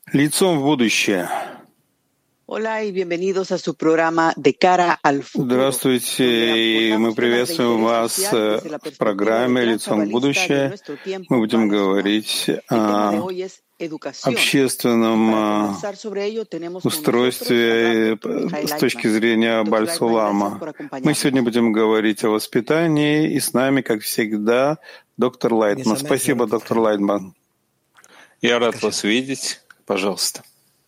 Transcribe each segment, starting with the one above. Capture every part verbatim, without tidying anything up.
Лицом в будущее. Hola y bienvenidos a su programa De cara al futuro. Здравствуйте, и мы приветствуем вас в программе «Лицом в будущее». Мы будем говорить о общественном устройстве с точки зрения Баль-Сулама. Мы сегодня будем говорить о воспитании, и с нами, как всегда, доктор Лайтман. Спасибо, доктор Лайтман. Я рад вас видеть. Пожалуйста.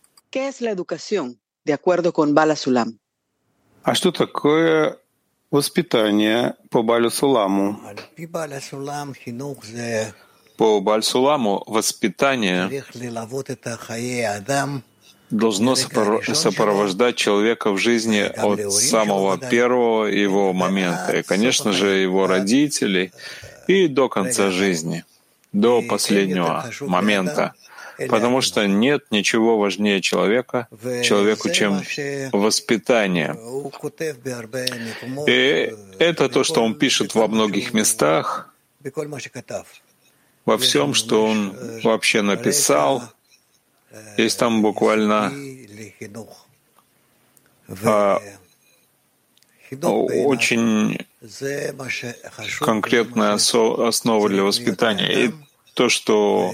А что такое воспитание по Баль-Суламу? По Баль-Суламу воспитание должно сопровождать человека в жизни от самого первого его момента, и, конечно же, его родителей, и до конца жизни, до последнего момента. Потому что нет ничего важнее человека, человеку, чем воспитание. И это то, что он пишет во многих местах, во всем, что он вообще написал. Есть там буквально а, очень конкретная основа для воспитания. И то, что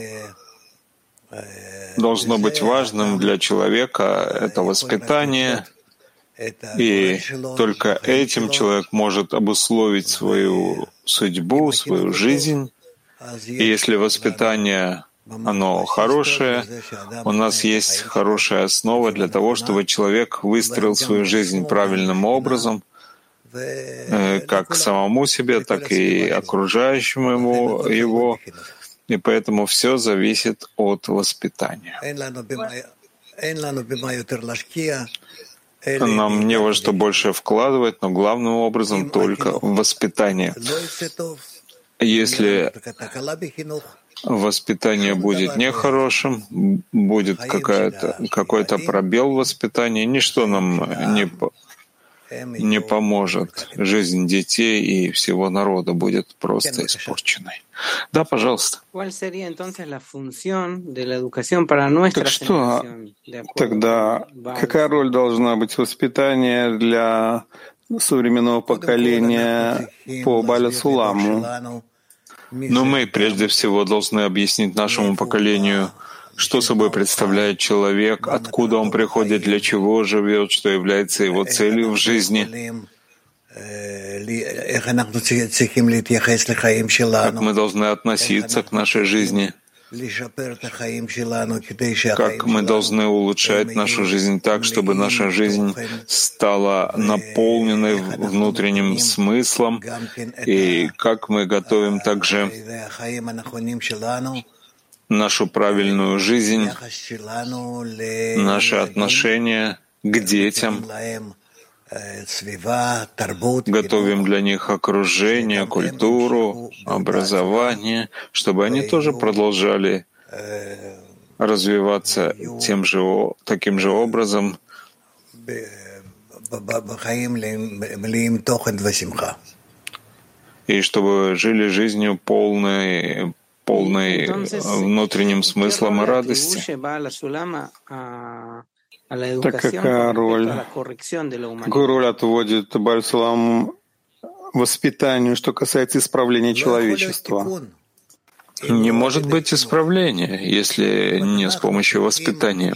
должно быть важным для человека, это воспитание, и только этим человек может обусловить свою судьбу, свою жизнь. И если воспитание, оно хорошее, у нас есть хорошая основа для того, чтобы человек выстроил свою жизнь правильным образом, как самому себе, так и окружающему ему его. И поэтому все зависит от воспитания. Нам не во что больше вкладывать, но главным образом только в воспитание. Если воспитание будет нехорошим, будет какая-то, какой-то пробел в воспитании, ничто нам не не поможет. Жизнь детей и всего народа будет просто испорченной. Да, пожалуйста. Так что тогда, какая роль должна быть воспитания для современного поколения по Баль-Суламу? Но мы прежде всего должны объяснить нашему поколению, что собой представляет человек, откуда он приходит, для чего живет, что является его целью в жизни, как мы должны относиться к нашей жизни, как мы должны улучшать нашу жизнь так, чтобы наша жизнь стала наполненной внутренним смыслом, и как мы готовим также нашу правильную жизнь, наши отношения к детям, готовим для них окружение, культуру, образование, чтобы они тоже продолжали развиваться тем же, таким же образом, и чтобы жили жизнью полной, полной внутренним смыслом и радости. Так какая роль, какую роль отводит Баль-Сулам воспитанию, что касается исправления человечества? Не может быть исправления, если не с помощью воспитания.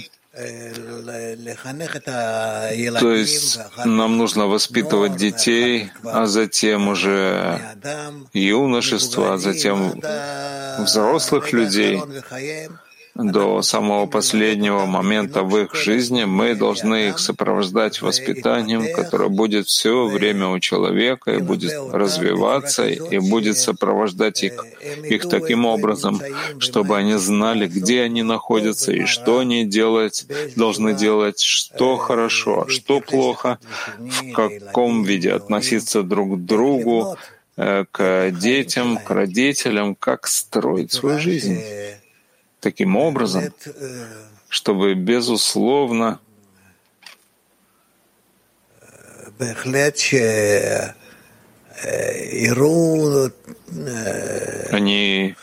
То есть нам нужно воспитывать детей, а затем уже юношество, а затем взрослых людей. До самого последнего момента в их жизни мы должны их сопровождать воспитанием, которое будет все время у человека и будет развиваться, и будет сопровождать их, их таким образом, чтобы они знали, где они находятся и что они делать, должны делать, что хорошо, а что плохо, в каком виде относиться друг к другу, к детям, к родителям, как строить свою жизнь. Таким образом, чтобы, безусловно, они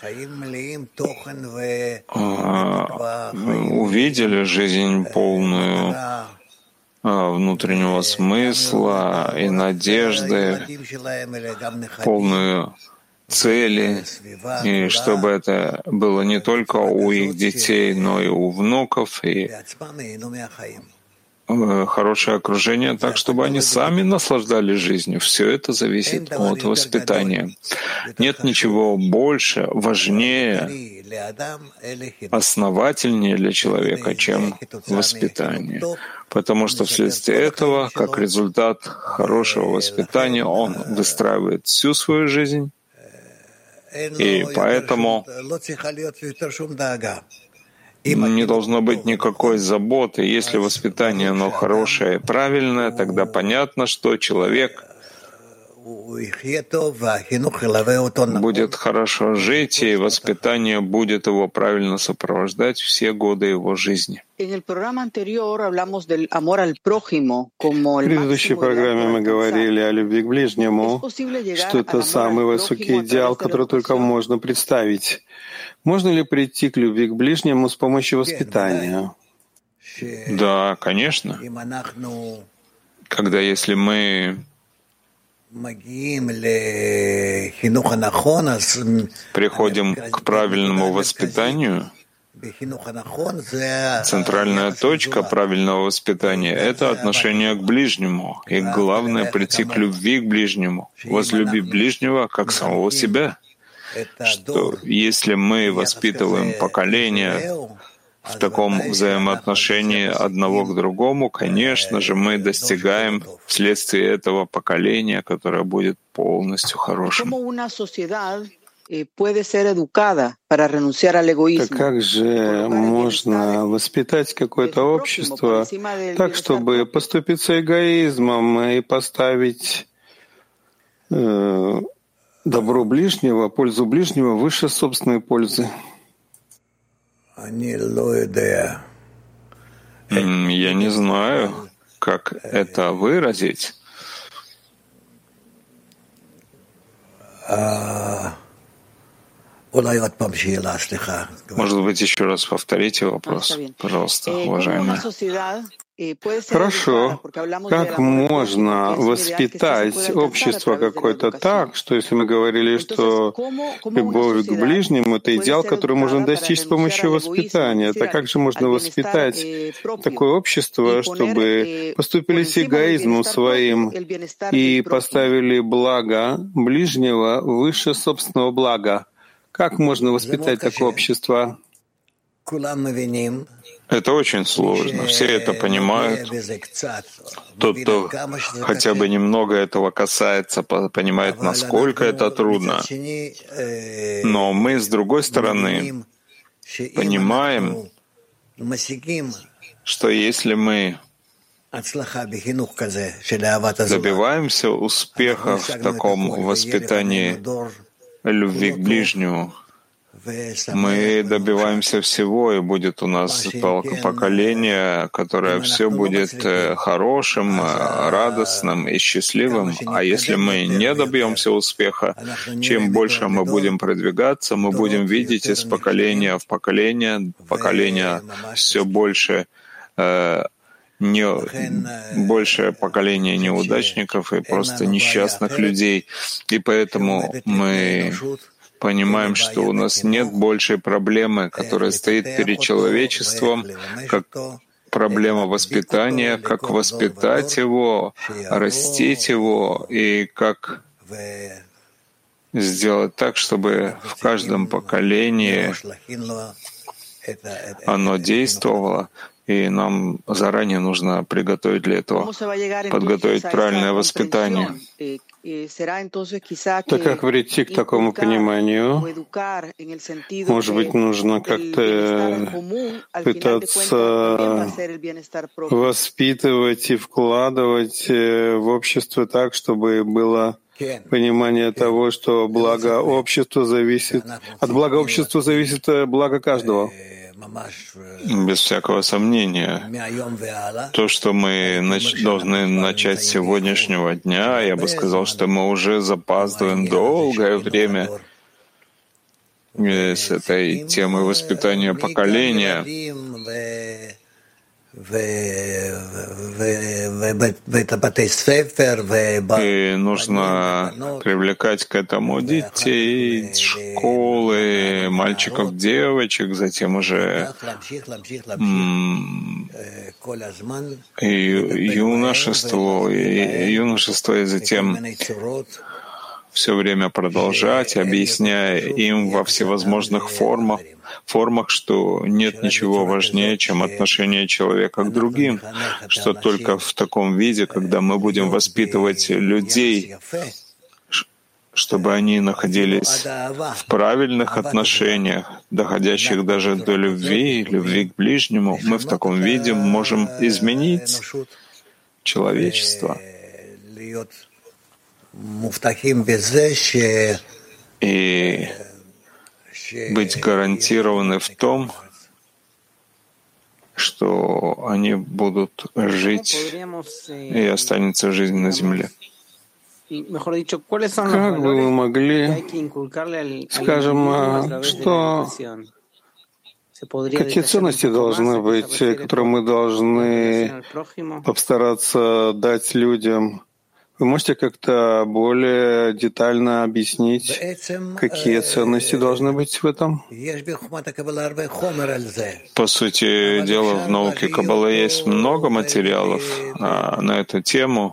увидели жизнь полную внутреннего смысла и надежды, полную цели, и чтобы это было не только у их детей, но и у внуков, и хорошее окружение, так, чтобы они сами наслаждались жизнью. Все это зависит от воспитания. Нет ничего больше, важнее, основательнее для человека, чем воспитание. Потому что вследствие этого, как результат хорошего воспитания, он выстраивает всю свою жизнь, и поэтому не должно быть никакой заботы. Если воспитание оно хорошее и правильное, тогда понятно, что человек будет хорошо жить, и воспитание будет его правильно сопровождать все годы его жизни. В предыдущей программе мы говорили о любви к ближнему, что это самый высокий идеал, который только можно представить. Можно ли прийти к любви к ближнему с помощью воспитания? Да, конечно. Когда если мы приходим к правильному воспитанию, центральная точка правильного воспитания — это отношение к ближнему. И главное — прийти к любви к ближнему, возлюбить ближнего как самого себя. Что если мы воспитываем поколение в таком взаимоотношении одного к другому, конечно же, мы достигаем вследствие этого поколения, которое будет полностью хорошим. Так как же можно воспитать какое-то общество так, чтобы поступиться эгоизмом и поставить э, добро ближнего, пользу ближнего выше собственной пользы? Я не знаю, как это выразить. Может быть, еще раз повторите вопрос, пожалуйста, уважаемая. Хорошо. Как можно воспитать общество какое-то так, что если мы говорили, что любовь к ближнему — это идеал, который можно достичь с помощью воспитания, так как же можно воспитать такое общество, чтобы поступили с эгоизмом своим и поставили благо ближнего выше собственного блага? Как можно воспитать такое общество? Это очень сложно. Все это понимают. Тот, кто хотя бы немного этого касается, понимает, насколько это трудно. Но мы, с другой стороны, понимаем, что если мы добиваемся успеха в таком воспитании любви к ближнему, мы добиваемся всего, и будет у нас поколение, которое все будет хорошим, радостным и счастливым. А если мы не добьемся успеха, чем больше мы будем продвигаться, мы будем видеть из поколения в поколение, поколение все больше, не, большее поколение неудачников и просто несчастных людей. И поэтому мы понимаем, что у нас нет большей проблемы, которая стоит перед человечеством, как проблема воспитания, как воспитать его, растить его и как сделать так, чтобы в каждом поколении оно действовало, и нам заранее нужно приготовить для этого, подготовить правильное воспитание. Так как прийти к такому пониманию, может быть, нужно как-то пытаться воспитывать и вкладывать в общество так, чтобы было понимание того, что благо общества зависит, от блага общества зависит благо каждого. Без всякого сомнения. То, что мы нач- должны начать с сегодняшнего дня, я бы сказал, что мы уже запаздываем долгое время с этой темой воспитания поколения. И нужно привлекать к этому детей, школы, мальчиков, девочек, затем уже и юношество, и юношество, и затем все время продолжать, объясняя им во всевозможных формах, формах, что нет ничего важнее, чем отношение человека к другим, что только в таком виде, когда мы будем воспитывать людей, чтобы они находились в правильных отношениях, доходящих даже до любви, любви к ближнему, мы в таком виде можем изменить человечество и быть гарантированы в том, что они будут жить и останется жизнь на земле. Как бы мы могли, скажем, что какие ценности должны быть, которые мы должны постараться дать людям? Вы можете как-то более детально объяснить, какие ценности должны быть в этом? По сути дела, в науке Каббала есть много материалов а, на эту тему,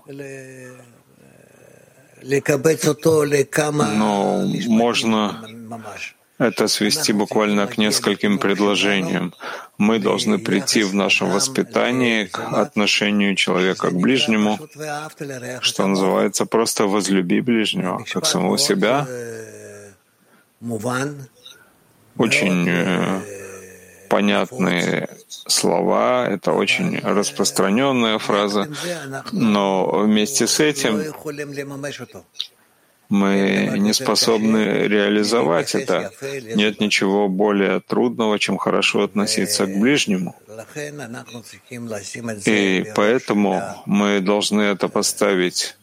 но можно это свести буквально к нескольким предложениям. Мы должны прийти в нашем воспитании к отношению человека к ближнему, что называется просто «возлюби ближнего», как самого себя. Очень э, понятные слова, это очень распространенная фраза, но вместе с этим мы не способны реализовать это. Нет ничего более трудного, чем хорошо относиться к ближнему. И поэтому мы должны это поставить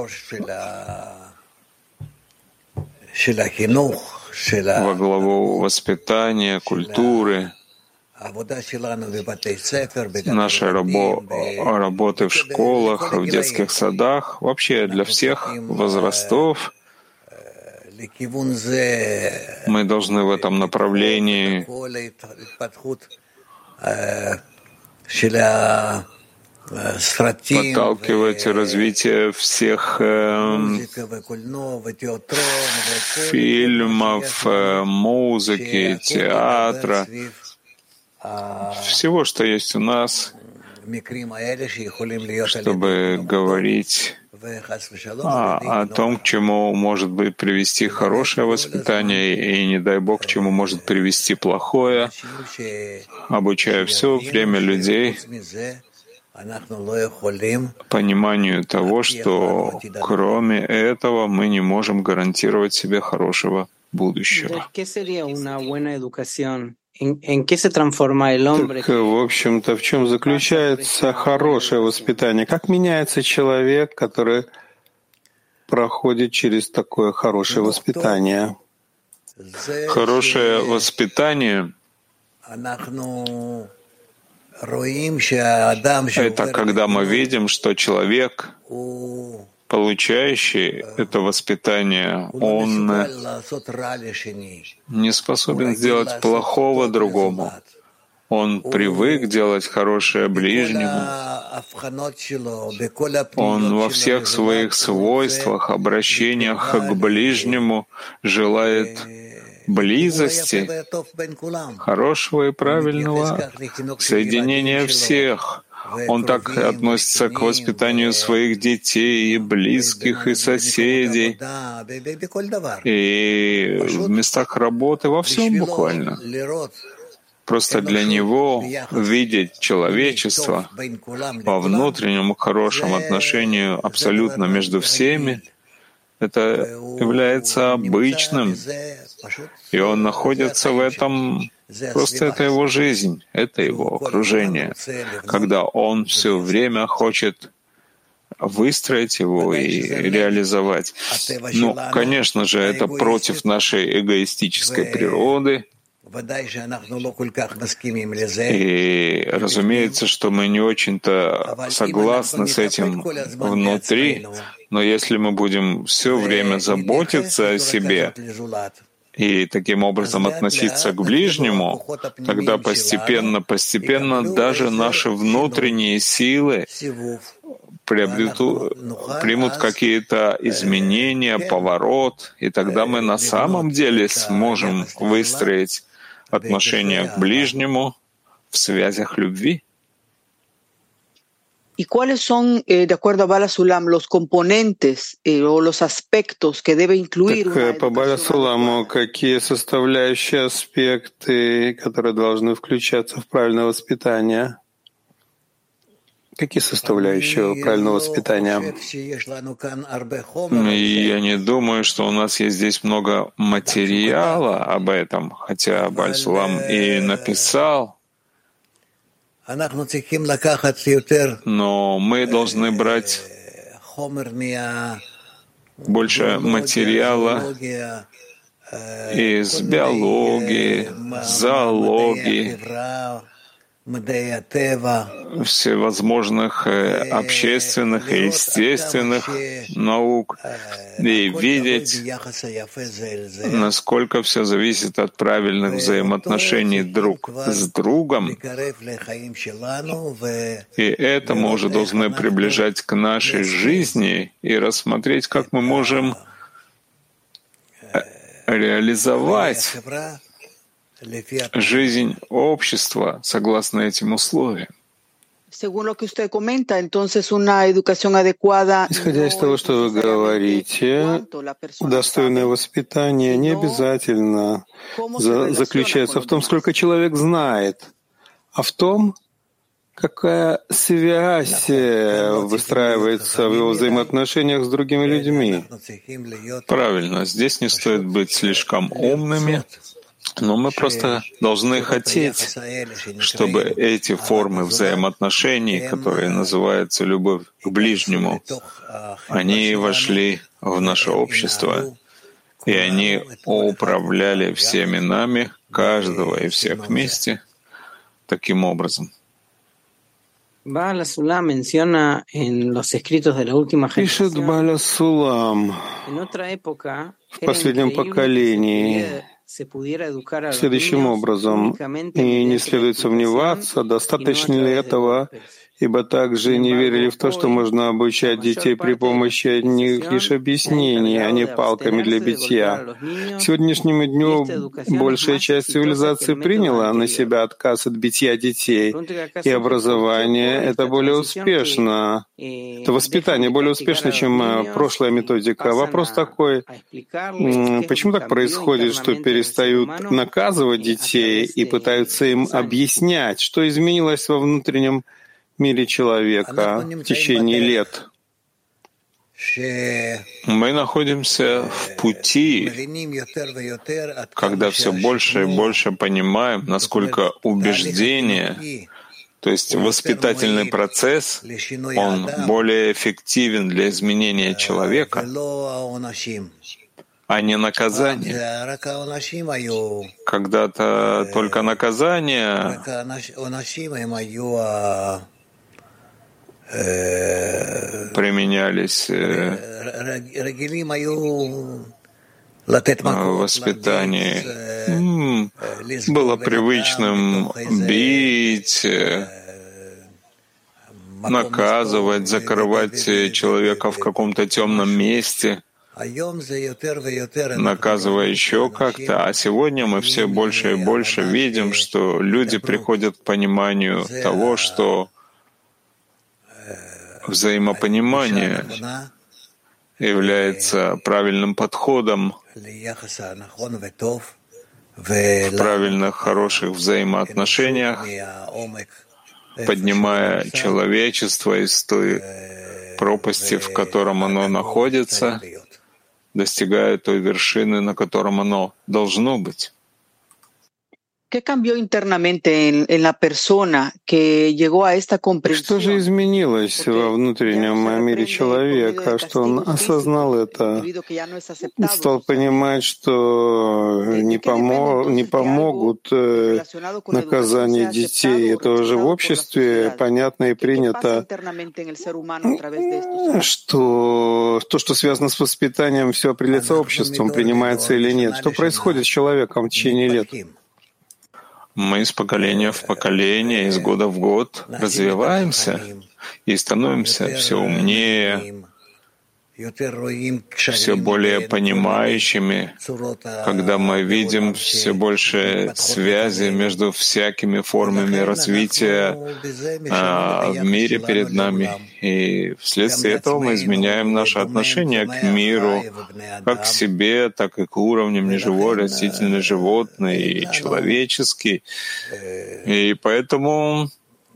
во главу воспитания, культуры, нашей рабо- работы в школах, в детских садах, вообще для всех возрастов. Мы должны в этом направлении подталкивать развитие всех э, фильмов, э, музыки, театра, всего, что есть у нас, чтобы говорить о, о том, к чему может быть привести хорошее воспитание и, не дай Бог, к чему может привести плохое, обучая все время людей пониманию того, что кроме этого мы не можем гарантировать себе хорошего будущего. Так, в общем-то, в чем заключается хорошее воспитание? Как меняется человек, который проходит через такое хорошее воспитание? Хорошее воспитание — это когда мы видим, что человек, получающий это воспитание, он не способен сделать плохого другому. Он привык делать хорошее ближнему. Он во всех своих свойствах, обращениях к ближнему желает близости, хорошего и правильного соединения всех. Он так относится к воспитанию своих детей, и близких, и соседей, и в местах работы, во всем буквально. Просто для него видеть человечество во внутреннем хорошем отношении абсолютно между всеми, это является обычным, и он находится в этом. Просто это его жизнь, это его окружение, когда он все время хочет выстроить его и реализовать. Ну, конечно же, это против нашей эгоистической природы. И разумеется, что мы не очень-то согласны с этим внутри, но если мы будем все время заботиться о себе и таким образом относиться к ближнему, тогда постепенно, постепенно даже наши внутренние силы приобретут, примут какие-то изменения, поворот, и тогда мы на самом деле сможем выстроить отношения к ближнему в связях любви. ¿Y cuáles son, eh, de acuerdo a Bala Sulam, los componentes eh, o los aspectos que debe incluir una Так, по Баля educación Суламу, какие составляющие аспекты, которые должны включаться в правильное воспитание? Какие составляющие правильного воспитания? И я не думаю, что у нас есть здесь много материала об этом, хотя Бааль Сулам и написал, но мы должны брать больше материала из биологии, зоологии, всевозможных общественных и естественных наук, и видеть, насколько все зависит от правильных взаимоотношений друг с другом. И это мы уже должны приближать к нашей жизни и рассмотреть, как мы можем реализовать жизнь общества согласно этим условиям. Исходя из того, что вы говорите, достойное воспитание не обязательно за, заключается в том, сколько человек знает, а в том, какая связь выстраивается в его взаимоотношениях с другими людьми. Правильно, здесь не стоит быть слишком умными, но мы просто должны хотеть, чтобы эти формы взаимоотношений, которые называются любовь к ближнему, они вошли в наше общество, и они управляли всеми нами, каждого и всех вместе, таким образом. Пишет Бааль Сулам в последнем поколении следующим образом, и не следует сомневаться, достаточно ли этого, ибо также не верили в то, что можно обучать детей при помощи одних лишь объяснений, а не палками для битья. К сегодняшнему дню большая часть цивилизации приняла на себя отказ от битья детей, и образование — это более успешно, это воспитание более успешно, чем прошлая методика. Вопрос такой, почему так происходит, что перестают наказывать детей и пытаются им объяснять, что изменилось во внутреннем мире человека в течение лет? Мы находимся в пути, когда все больше и больше понимаем, насколько убеждение, то есть воспитательный процесс, он более эффективен для изменения человека, а не наказание. Когда-то только наказание применялись в воспитании. Было привычным бить, наказывать, закрывать человека в каком-то темном месте, наказывая еще как-то. А сегодня мы все больше и больше видим, что люди приходят к пониманию того, что взаимопонимание является правильным подходом в правильных, хороших взаимоотношениях, поднимая человечество из той пропасти, в котором оно находится, достигая той вершины, на котором оно должно быть. ¿Qué cambió internamente en, en la persona que llegó a esta comprensión? Что же изменилось во внутреннем мире человека, что он осознал это, стал понимать, что не, помо- не помогут наказания детей. Это уже в обществе понятно и принято, что то, что связано с воспитанием, все определяется обществом, принимается или нет. Что происходит с человеком в течение лет? Мы из поколения в поколение, из года в год развиваемся и становимся все умнее, все более понимающими, когда мы видим все больше связи между всякими формами развития а, в мире перед нами. И вследствие этого мы изменяем наше отношение к миру, как к себе, так и к уровням неживой, растительной, животной и человеческой. И поэтому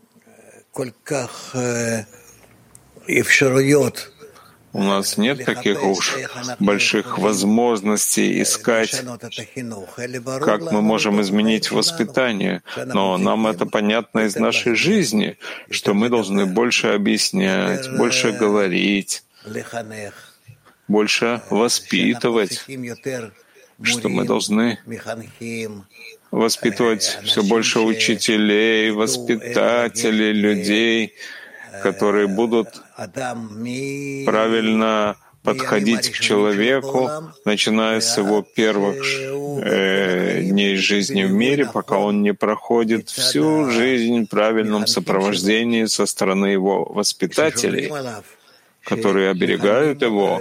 у нас нет таких уж больших возможностей искать, как мы можем изменить воспитание. Но нам это понятно из нашей жизни, что мы должны больше объяснять, больше говорить, больше воспитывать, что мы должны воспитывать все больше учителей, воспитателей, людей, которые будут правильно подходить к человеку, начиная с его первых э, дней жизни в мире, пока он не проходит всю жизнь в правильном сопровождении со стороны его воспитателей, которые оберегают его,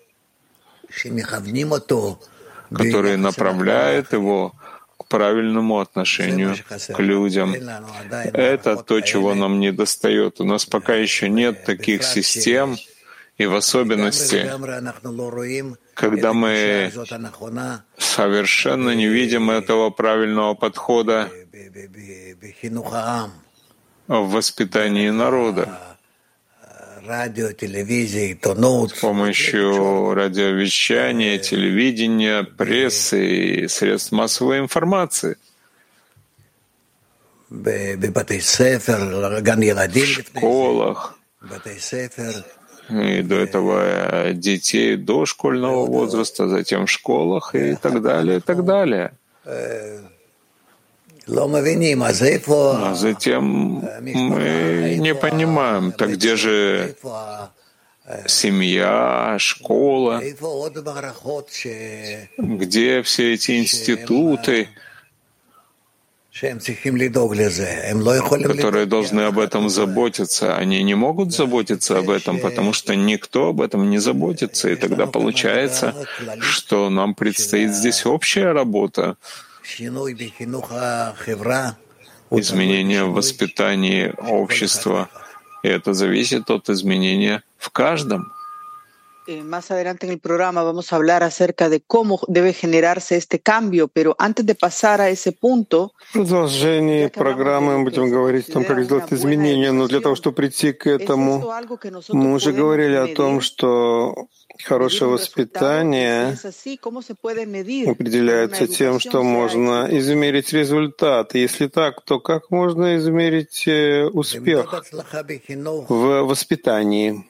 которые направляют его к правильному отношению к людям. Это то, чего нам не достает. У нас пока еще нет таких систем, и в особенности, когда мы совершенно не видим этого правильного подхода в воспитании народа. С помощью радиовещания, телевидения, прессы и средств массовой информации. В школах, и до этого детей до школьного возраста, затем в школах и так далее, и так далее. А затем мы не понимаем, так где же семья, школа, где все эти институты, которые должны об этом заботиться. Они не могут заботиться об этом, потому что никто об этом не заботится. И тогда получается, что нам предстоит здесь общая работа. Изменение в воспитании общества. И это зависит от изменения в каждом. Más adelante en el programa vamos a hablar acerca de cómo debe generarse este cambio, pero antes de pasar a ese punto, в продолжении программы мы будем говорить о том, как сделать изменения, но для того, чтобы прийти к этому, мы уже говорили о том, что хорошее воспитание определяется тем, что можно измерить результат. Если так, то как можно измерить успех в воспитании?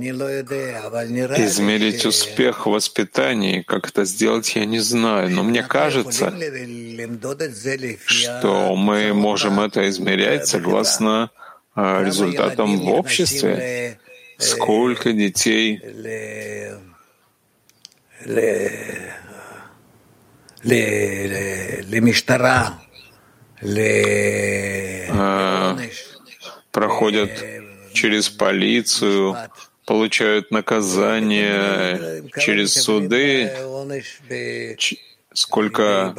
Измерить успех в воспитании, как это сделать, я не знаю. Но мне кажется, что мы можем это измерять согласно результатам в обществе. Сколько детей проходят через полицию, получают наказание через суды, сколько,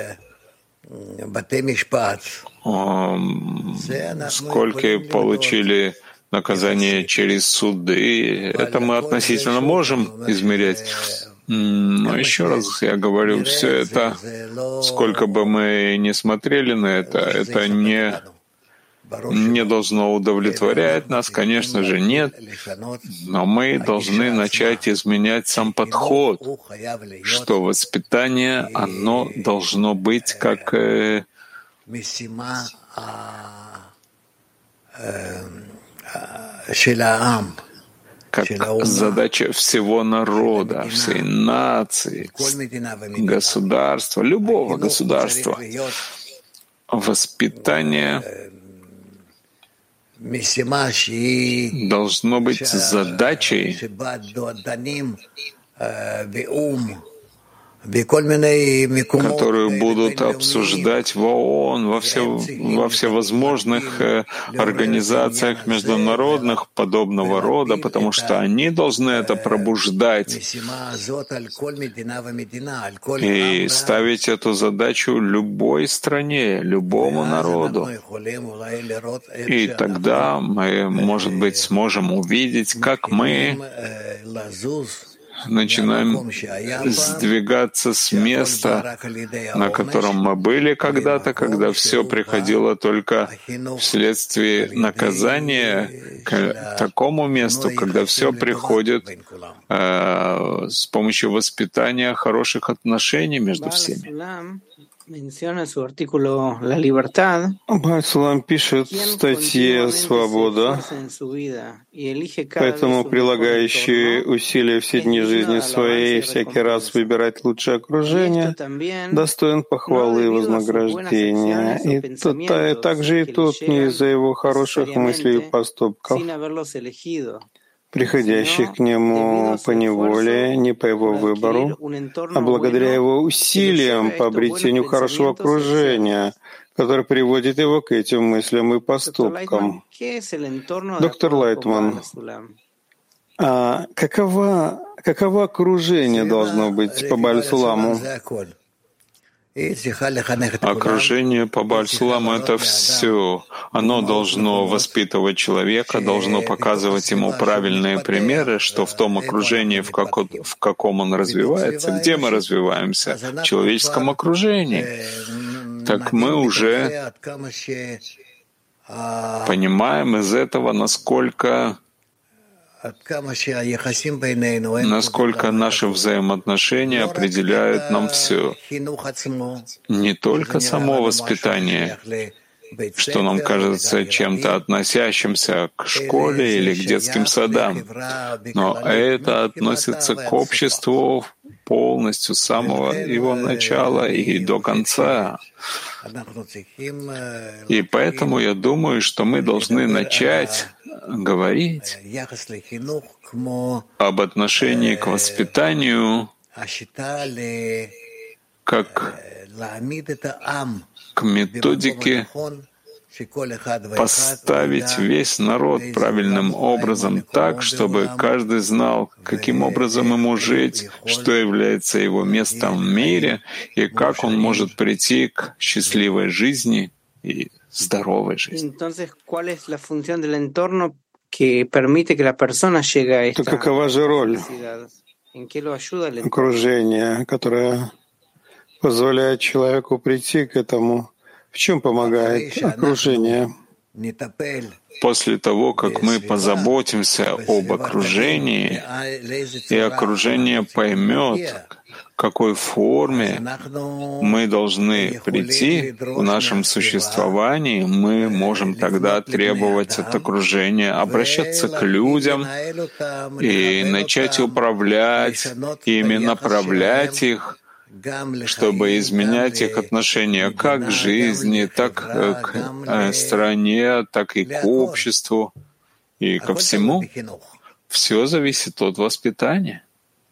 сколько получили наказание через суды. Это мы относительно можем измерять. Но еще раз я говорю, все это, сколько бы мы ни смотрели на это, это не не должно удовлетворять нас, конечно же, нет, но мы должны начать изменять сам подход, что воспитание, оно должно быть как э, как задача всего народа, всей нации, государства, любого государства. Воспитание должно быть задачей, которую будут обсуждать в ООН, во, все, во всевозможных организациях международных подобного рода, потому что они должны это пробуждать и ставить эту задачу любой стране, любому народу. И тогда мы, может быть, сможем увидеть, как мы начинаем сдвигаться с места, на котором мы были когда-то, когда все приходило только вследствие наказания, к такому месту, когда все приходит э, с помощью воспитания хороших отношений между всеми. Бааль-Сулам пишет в статье «Свобода», поэтому прилагающий усилия все дни жизни своей всякий раз выбирать лучшее окружение достоин похвалы и вознаграждения. И, тот, и также и тот не из-за его хороших мыслей и поступков, приходящих к нему по неволе, не по его выбору, а благодаря его усилиям по обретению хорошего окружения, которое приводит его к этим мыслям и поступкам. Доктор Лайтман, а каково, каково окружение должно быть по Бааль-Суламу? Окружение по Бааль-Суламу — это все. Оно должно воспитывать человека, должно показывать ему правильные примеры, что в том окружении, в, как, в каком он развивается, где мы развиваемся, в человеческом окружении, так мы уже понимаем из этого, насколько насколько наши взаимоотношения определяют нам все. Не только само воспитание, что нам кажется чем-то относящимся к школе или к детским садам, но это относится к обществу полностью с самого его начала и до конца. И поэтому я думаю, что мы должны начать говорить об отношении к воспитанию как к методике поставить весь народ правильным образом так, чтобы каждый знал, каким образом ему жить, что является его местом в мире и как он может прийти к счастливой жизни и здоровой жизни. То какова же роль окружения, которое позволяет человеку прийти к этому? В чем помогает окружение? После того, как мы позаботимся об окружении, и окружение поймет, в какой форме мы должны прийти в нашем существовании, мы можем тогда требовать от окружения обращаться к людям и начать управлять ими, направлять их, чтобы изменять их отношения как к жизни, так к стране, так и к обществу, и ко всему. Все зависит от воспитания.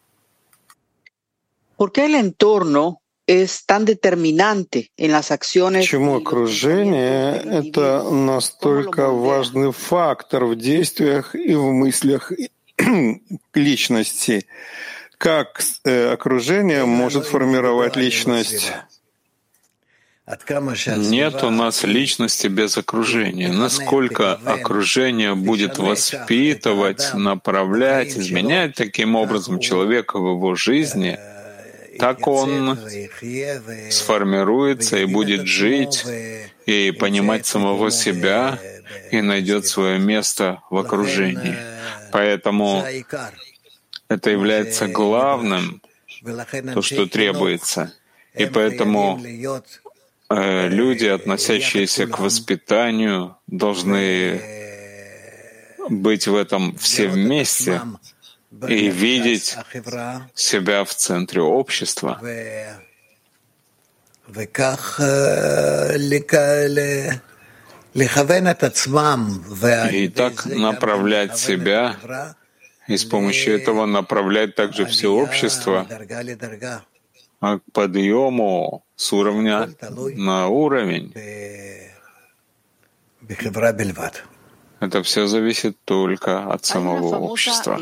Почему окружение — это настолько важный фактор в действиях и в мыслях личности? Как э, окружение может формировать личность? Нет у нас личности без окружения. Насколько окружение будет воспитывать, направлять, изменять таким образом человека в его жизни, так он сформируется и будет жить, и понимать самого себя, и найдет свое место в окружении. Поэтому это является главным, то, что требуется. И поэтому люди, относящиеся к воспитанию, должны быть в этом все вместе и видеть себя в центре общества. И так направлять себя, и с помощью этого направлять также все общество к подъему с уровня на уровень. Это все зависит только от самого общества.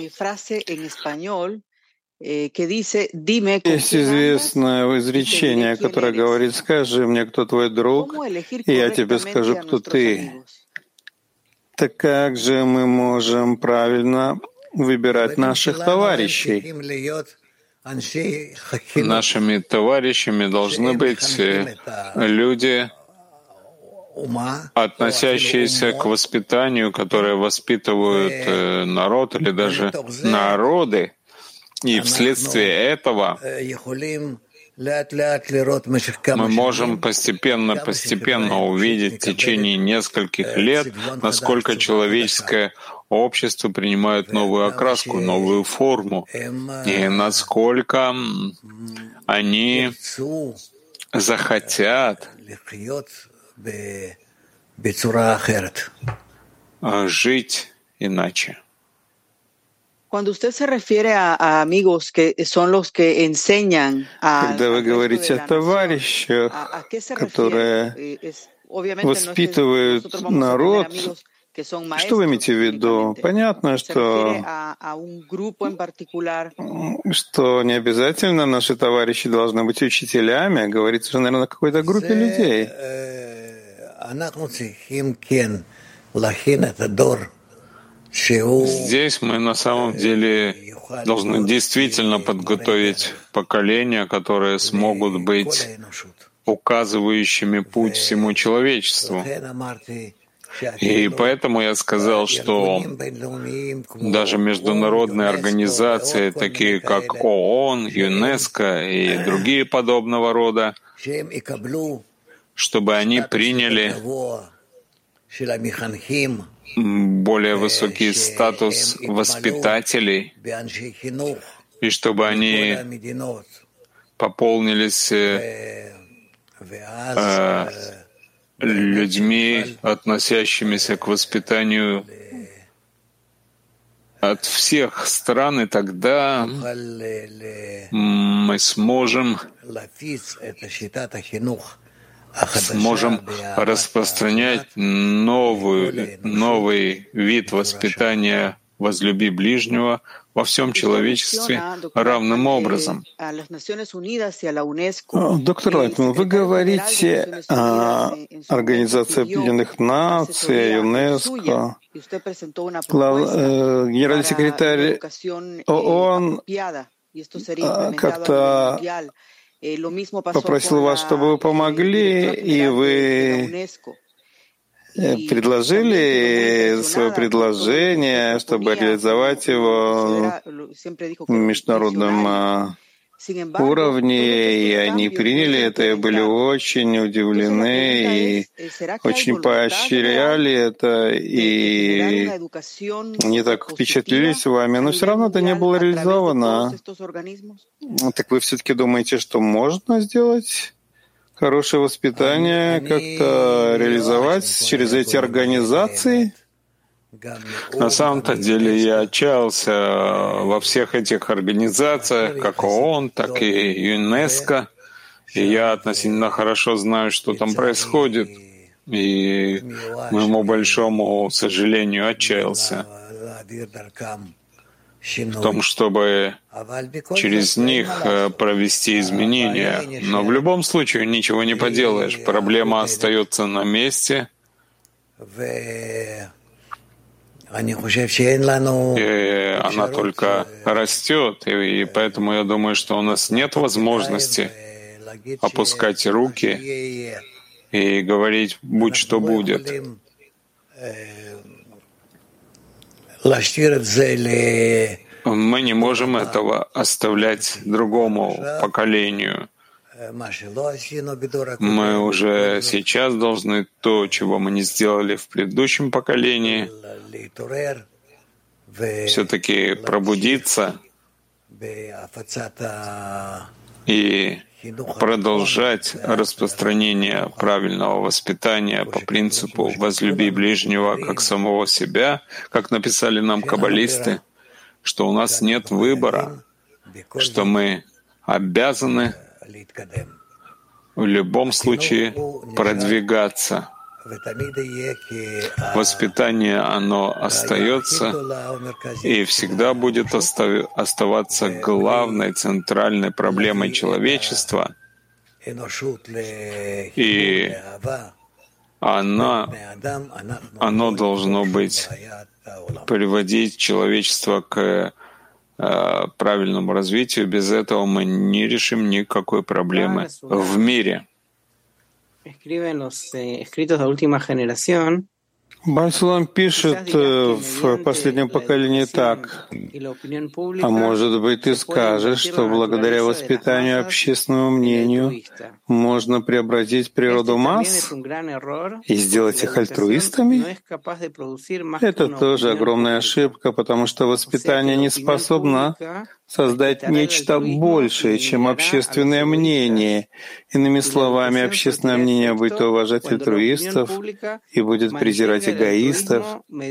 Есть известное изречение, которое говорит: «Скажи мне, кто твой друг, и я тебе скажу, кто ты». Так как же мы можем правильно выбирать наших товарищей? Нашими товарищами должны быть люди, относящиеся к воспитанию, которые воспитывают народ или даже народы. И вследствие этого мы можем постепенно-постепенно увидеть в течение нескольких лет, насколько человеческое общество принимает новую окраску, новую форму, и насколько они захотят жить иначе. Cuando usted se refiere a, a amigos que son los que enseñan a, Когда вы говорите о товарищах, которые воспитывают народ, что вы имеете в виду? Понятно, что, что не обязательно наши товарищи должны быть учителями, говорится же, наверное, о какой-то группе людей. Здесь мы на самом деле должны действительно подготовить поколения, которые смогут быть указывающими путь всему человечеству. И поэтому я сказал, что даже международные организации, такие как ООН, ЮНЕСКО и другие подобного рода, чтобы они приняли более высокий статус воспитателей, и чтобы они пополнились э, людьми, относящимися к воспитанию от всех стран, и тогда мы сможем сможем распространять новый, новый вид воспитания «возлюби ближнего» во всем человечестве равным образом. Доктор Лайтман, вы говорите о Организации Объединенных Наций, ЮНЕСКО. Генеральный секретарь ООН как-то попросил вас, чтобы вы помогли, и вы предложили свое предложение, чтобы реализовать его в международном уровне, и они приняли это, и были очень удивлены, и очень поощряли это, и не так впечатлились вами, но все равно это не было реализовано. Так вы все-таки думаете, что можно сделать хорошее воспитание, как-то реализовать через эти организации? На самом-то деле я отчаялся во всех этих организациях, как ООН, так и ЮНЕСКО, и я относительно хорошо знаю, что там происходит, и, к моему большому сожалению, отчаялся в том, чтобы через них провести изменения. Но в любом случае ничего не поделаешь, проблема остается на месте, и она только растет, и поэтому я думаю, что у нас нет возможности опускать руки и говорить «будь что будет». Мы не можем этого оставлять другому поколению. Мы уже сейчас должны то, чего мы не сделали в предыдущем поколении, все-таки пробудиться и продолжать распространение правильного воспитания по принципу «возлюби ближнего как самого себя», как написали нам каббалисты, что у нас нет выбора, что мы обязаны в любом случае продвигаться. Воспитание, оно остается и всегда будет оставаться главной, центральной проблемой человечества. И она, оно должно быть приводить человечество к э, правильному развитию. Без этого мы не решим никакой проблемы в мире. Барсулам пишет в последнем поколении так: «А может быть, ты скажешь, что благодаря воспитанию общественному мнению можно преобразить природу масс и сделать их альтруистами?» Это тоже огромная ошибка, потому что воспитание не способно создать нечто большее, чем общественное мнение. Иными словами, общественное мнение будет уважать альтруистов и будет презирать эгоистов.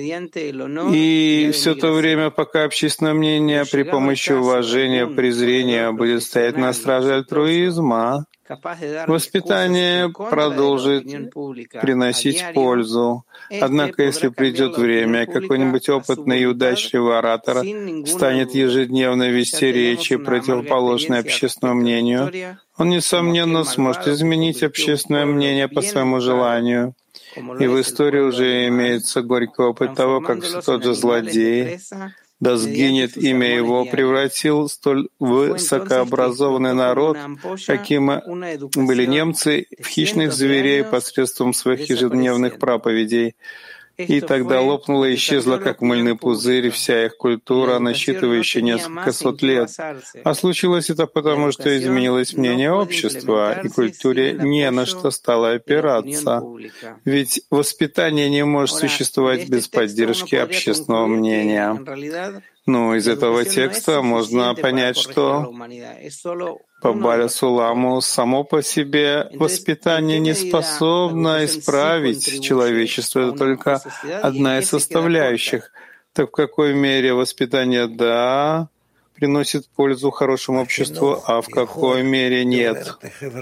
И все то время, пока общественное мнение при помощи уважения, презрения будет стоять на страже альтруизма, воспитание продолжит приносить пользу. Однако, если придет время, какой-нибудь опытный и удачливый оратор станет ежедневно вести речи, противоположные общественному мнению, он, несомненно, сможет изменить общественное мнение по своему желанию. И в истории уже имеется горький опыт того, как все тот же злодей, да сгинет имя его, превратил столь высокообразованный народ, каким были немцы, в хищных зверей посредством своих ежедневных проповедей. И тогда лопнула и исчезла, как мыльный пузырь, вся их культура, насчитывающая несколько сот лет. А случилось это потому, что изменилось мнение общества, и культуре не на что стало опираться. Ведь воспитание не может существовать без поддержки общественного мнения. Ну, из этого текста можно понять, что по Барсуламу само по себе воспитание не способно исправить человечество. Это только одна из составляющих. Так в какой мере воспитание, да, приносит пользу хорошему обществу, а в какой мере нет?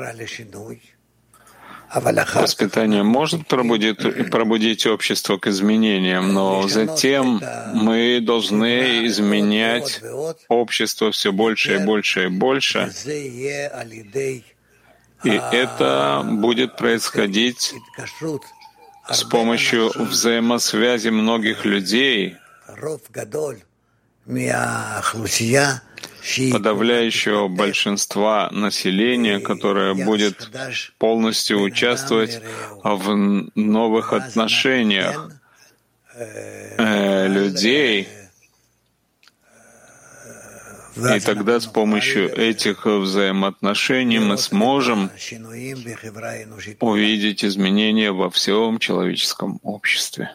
Воспитание может пробудить, пробудить общество к изменениям, но затем мы должны изменять общество все больше и больше и больше. И это будет происходить с помощью взаимосвязи многих людей, подавляющего большинства населения, которое будет полностью участвовать в новых отношениях э, людей. И тогда с помощью этих взаимоотношений мы сможем увидеть изменения во всем человеческом обществе.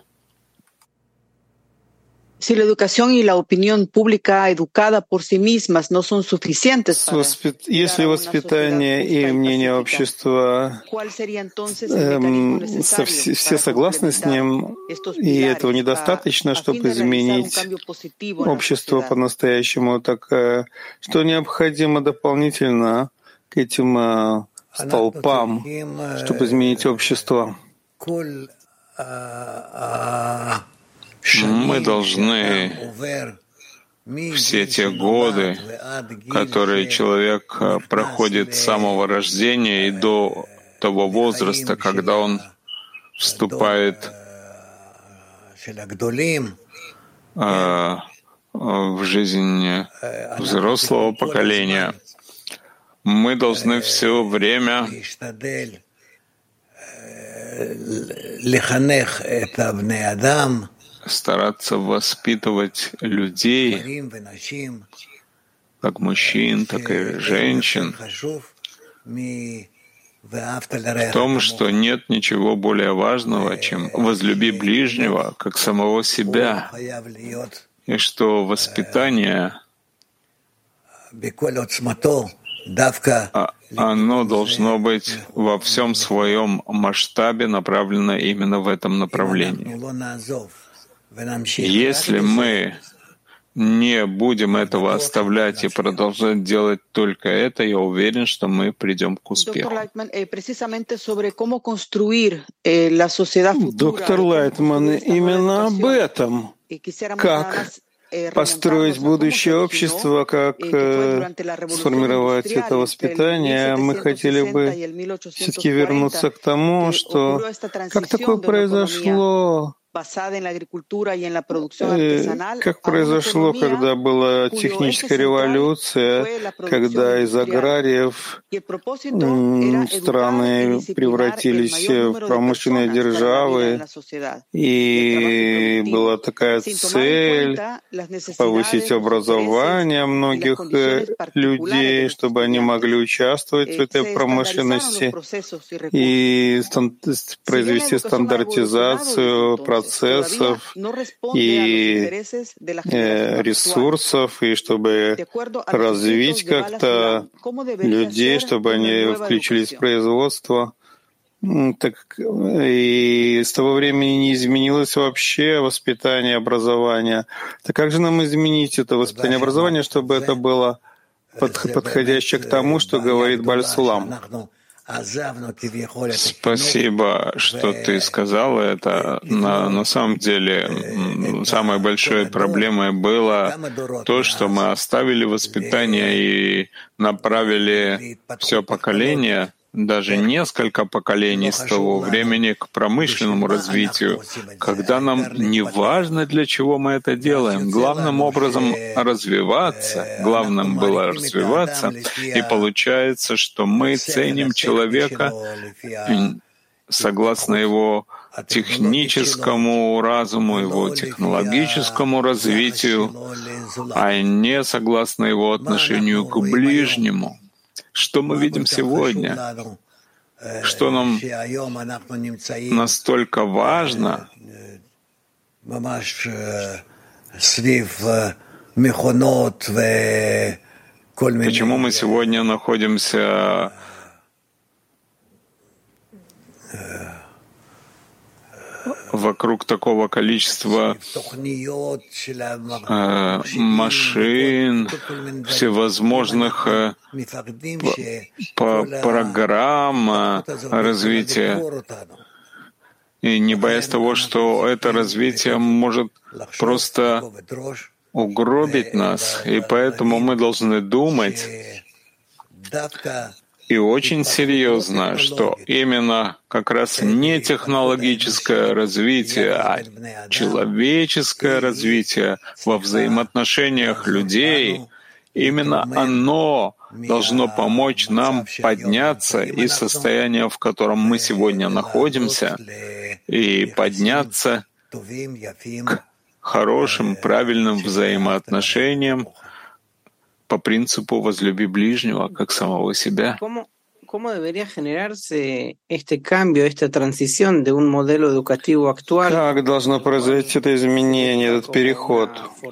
Si la educación y la opinión pública educada por sí mismas no son suficientes para Если воспитание и мнение общества, эм, со, все согласны с ним, и этого недостаточно, чтобы изменить общество по-настоящему, так э, что необходимо дополнительно к этим э, столпам, чтобы изменить общество? Мы должны все те годы, которые человек проходит с самого рождения и до того возраста, когда он вступает э, в жизнь взрослого поколения, мы должны все время стараться воспитывать людей, как мужчин, так и женщин, в том, что нет ничего более важного, чем возлюби ближнего, как самого себя, и что воспитание, оно должно быть во всем своем масштабе направлено именно в этом направлении. Если мы не будем этого оставлять и продолжать делать только это, я уверен, что мы придем к успеху. Доктор Лайтман, именно об этом. Как построить будущее общество, как э, сформировать это воспитание, мы хотели бы все-таки вернуться к тому, что как такое произошло, как произошло, когда была техническая революция, когда из аграриев страны превратились в промышленные державы, и была такая цель повысить образование многих людей, чтобы они могли участвовать в этой промышленности и произвести стандартизацию процессов, процессов и э, ресурсов, и чтобы развить как-то людей, чтобы они включились в производство. Так, и с того времени не изменилось вообще воспитание, образование. Так как же нам изменить это воспитание, образование, чтобы это было подходящее к тому, что говорит Баль-Сулам? Спасибо, что ты сказал это. На, на самом деле, самой большой проблемой было то, что мы оставили воспитание и направили все поколение, даже несколько поколений с того времени к промышленному развитию, когда нам не важно, для чего мы это делаем. Главным образом развиваться, главным было развиваться, и получается, что мы ценим человека согласно его техническому разуму, его технологическому развитию, а не согласно его отношению к ближнему. Что мы видим сегодня? Что нам настолько важно? Почему мы сегодня находимся вокруг такого количества э, машин, всевозможных э, по программ развития, и не боясь того, что это развитие может просто угробить нас, и поэтому мы должны думать и очень серьезно, что именно как раз не технологическое развитие, а человеческое развитие во взаимоотношениях людей, именно оно должно помочь нам подняться из состояния, в котором мы сегодня находимся, и подняться к хорошим, правильным взаимоотношениям по принципу «возлюби ближнего, как самого себя». ¿Cómo debería generarse este cambio, esta transición de un modelo educativo actual? Как должно произойти это изменение, этот переход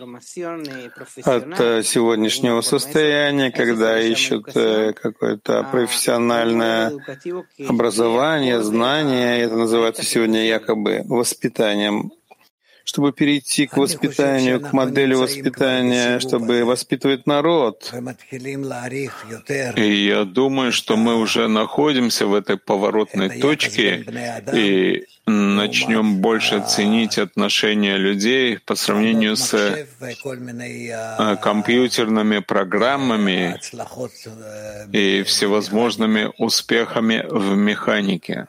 от сегодняшнего состояния, когда ищут какое-то профессиональное образование, знание, это называется сегодня якобы воспитанием, чтобы перейти к воспитанию, к модели воспитания, чтобы воспитывать народ. И я думаю, что мы уже находимся в этой поворотной точке и начнем больше ценить отношения людей по сравнению с компьютерными программами и всевозможными успехами в механике.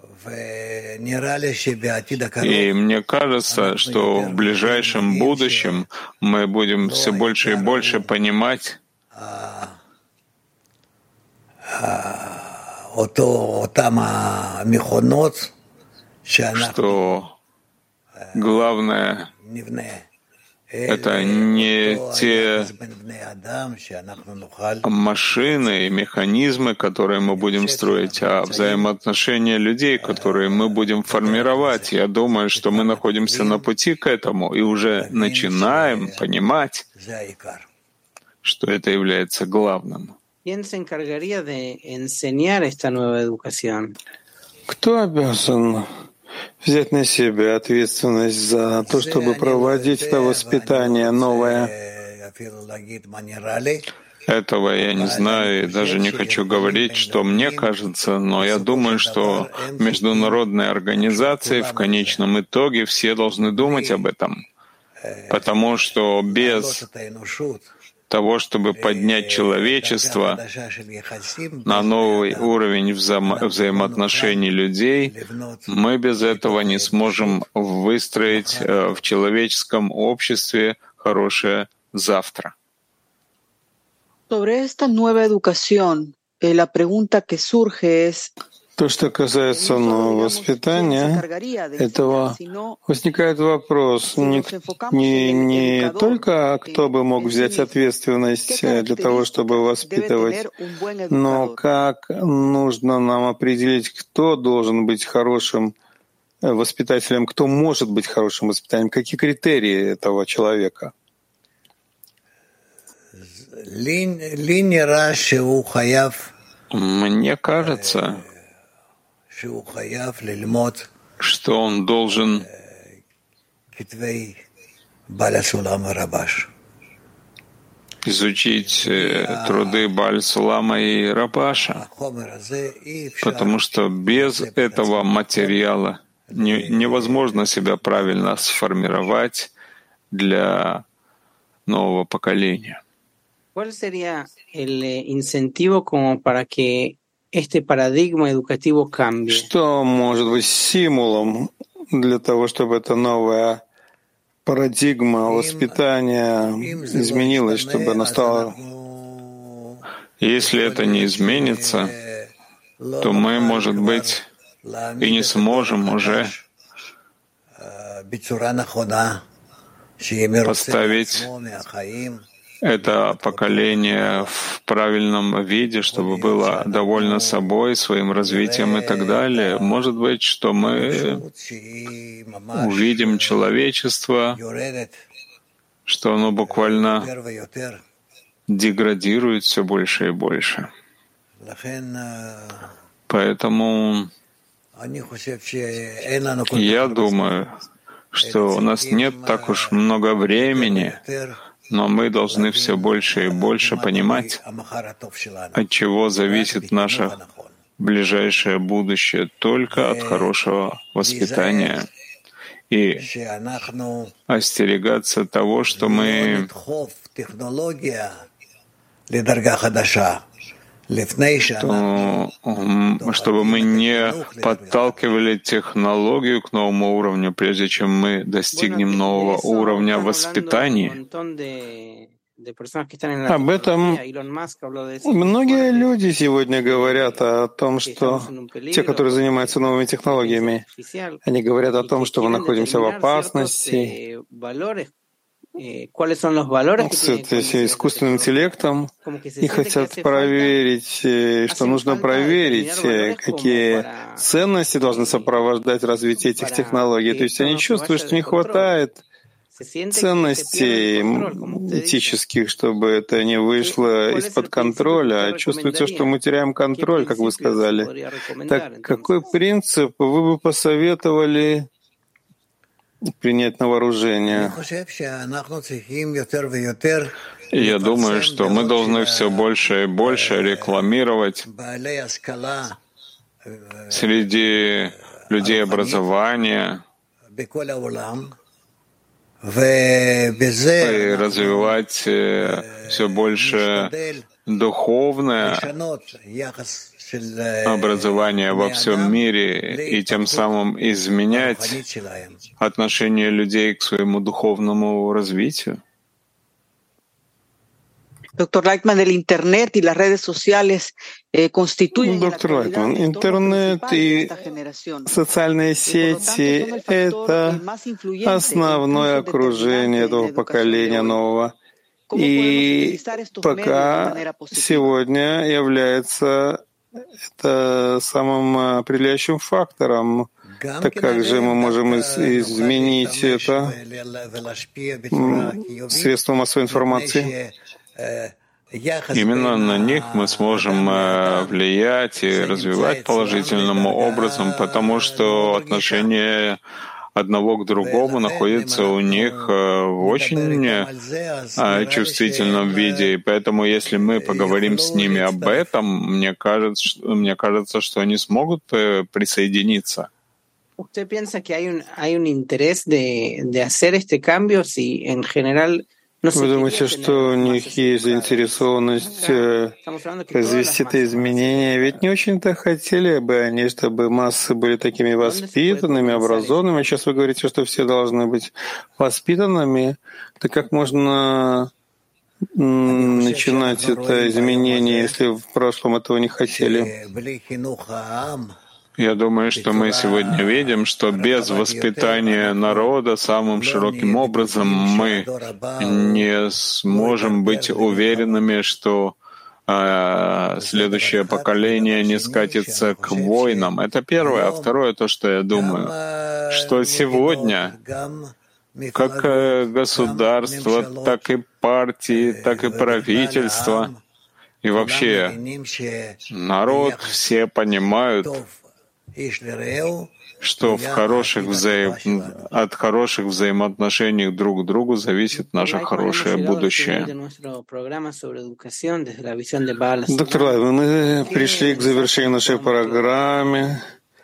И мне кажется, что в ближайшем будущем мы будем все больше и больше понимать, что главное Это не те машины и механизмы, которые мы будем строить, а взаимоотношения людей, которые мы будем формировать. Я думаю, что мы находимся на пути к этому и уже начинаем понимать, что это является главным. Кто обязан взять на себя ответственность за то, чтобы проводить это воспитание новое? Этого я не знаю и даже не хочу говорить, что мне кажется, но я думаю, что международные организации в конечном итоге все должны думать об этом, потому что без того, чтобы поднять человечество на новый уровень вза- взаимоотношений людей, мы без этого не сможем выстроить э, в человеческом обществе хорошее завтра. Sobre esta nueva educación, eh, la pregunta que surge es, То, что касается нового воспитания, этого возникает вопрос не, не, не только кто бы мог взять ответственность для того, чтобы воспитывать, но как нужно нам определить, кто должен быть хорошим воспитателем, кто может быть хорошим воспитателем, какие критерии этого человека. Мне кажется, что он должен изучить труды Бааль Сулама и Рабаша, потому что без этого материала не, невозможно себя правильно сформировать для нового поколения. ¿Cuál sería el incentivo como para que este paradigma educativo cambie? Что может быть стимулом для того, чтобы эта новая парадигма воспитания изменилась, чтобы она стала? Если это не изменится, то мы, может быть, и не сможем уже поставить это поколение в правильном виде, чтобы было довольно собой, своим развитием и так далее. Может быть, что мы увидим человечество, что оно буквально деградирует все больше и больше. Поэтому я думаю, что у нас нет так уж много времени, но мы должны все больше и больше понимать, от чего зависит наше ближайшее будущее, только от хорошего воспитания, и остерегаться того, что мы что, чтобы мы не подталкивали технологию к новому уровню, прежде чем мы достигнем нового уровня воспитания. Об этом многие люди сегодня говорят о том, что те, которые занимаются новыми технологиями, они говорят о том, что мы находимся в опасности с искусственным интеллектом и хотят проверить, что нужно проверить, какие ценности должны сопровождать развитие этих технологий. То есть они чувствуют, что не хватает ценностей этических, чтобы это не вышло из-под контроля, а чувствуется, что мы теряем контроль, как вы сказали. Так какой принцип вы бы посоветовали принять на вооружение? Я думаю, что мы должны все больше и больше рекламировать среди людей образования и развивать все больше духовное образование во всем мире и тем самым изменять отношение людей к своему духовному развитию. Doctor Lightman, el Internet y las redes sociales eh, constituyen Доктор Лайтман, интернет и социальные сети — это основное окружение этого поколения нового. И пока сегодня является это самым определяющим фактором. Так как же мы можем изменить это средством массовой информации? Именно на них мы сможем влиять и развивать положительным образом, потому что отношения одного к другому находятся у них в очень чувствительном виде. И поэтому, если мы поговорим с ними об этом, мне кажется, мне кажется, что они смогут присоединиться. ¿Usted piensa que hay un, hay un interés de, de hacer este cambio si en general no se Вы думаете, что у них есть заинтересованность произвести это изменение? Ведь не очень-то хотели бы они, чтобы массы были такими воспитанными, образованными. Сейчас вы говорите, что все должны быть воспитанными. Так как можно начинать это изменение, если в прошлом этого не хотели? Я думаю, что мы сегодня видим, что без воспитания народа самым широким образом мы не сможем быть уверенными, что э, следующее поколение не скатится к войнам. Это первое. А второе, то, что я думаю, что сегодня как государство, так и партии, так и правительство, и вообще народ, все понимают, что в хороших взаим... от хороших взаимоотношений друг к другу зависит наше хорошее будущее. Доктор Лайтман, мы пришли к завершению нашей программы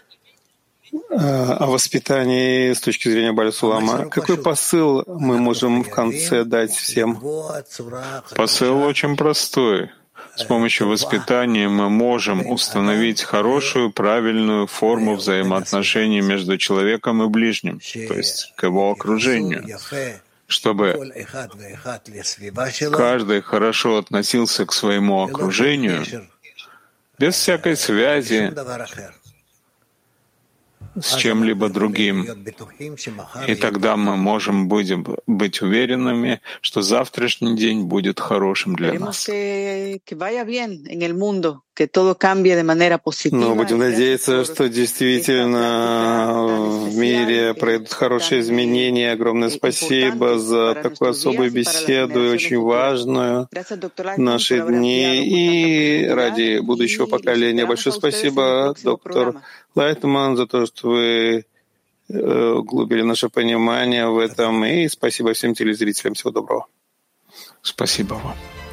о воспитании с точки зрения Бааль Сулама. Какой посыл мы можем в конце дать всем? Посыл очень простой. С помощью воспитания мы можем установить хорошую, правильную форму взаимоотношений между человеком и ближним, то есть к его окружению, чтобы каждый хорошо относился к своему окружению без всякой связи с чем-либо другим. И тогда мы можем будем быть уверенными, что завтрашний день будет хорошим для нас. Но будем надеяться, что действительно в мире пройдут хорошие изменения. Огромное спасибо за такую особую беседу и очень важную в наши дни и ради будущего поколения. Большое спасибо, доктор Лайтман, за то, что вы углубили наше понимание в этом. И спасибо всем телезрителям. Всего доброго. Спасибо вам.